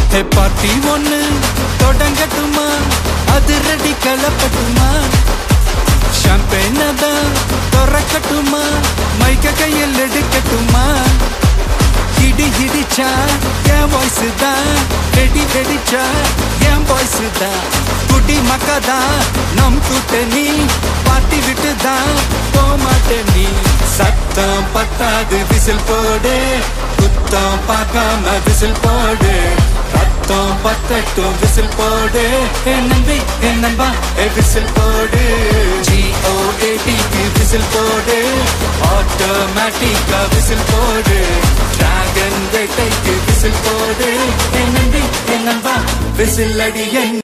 Party ஒண்ணு தொடங்கட்டுமா, அது ready கலப்பட்டுமா, champagne தான் திறக்கட்டுமா, மைக்க கையில் எடுக்கட்டுமா, இடி இடிச்சா என் வாய்ஸ் தான், வெடி வெடிச்சா என் வாய்ஸ் தான், குடி மக்கதான் நம் கூட்டணி, பார்ட்டி விட்டு தான் போமாட்டேன் நீ. சத்தம் பத்தாது விசில் போடு, குத்தம் பார்க்காம விசில் போடு, ரத்தம் பத்தட்டும் விசில் போடு, என் நம்பி என் நம்பா விசில் போடு, GOATக்கு விசில் போடு, ஆட்டோமேட்டிக்கா விசில் போடு, டிராகன் வேட்டைக்கு விசில் போடு, என் நம்பி என் நம்பா விசில் அடி.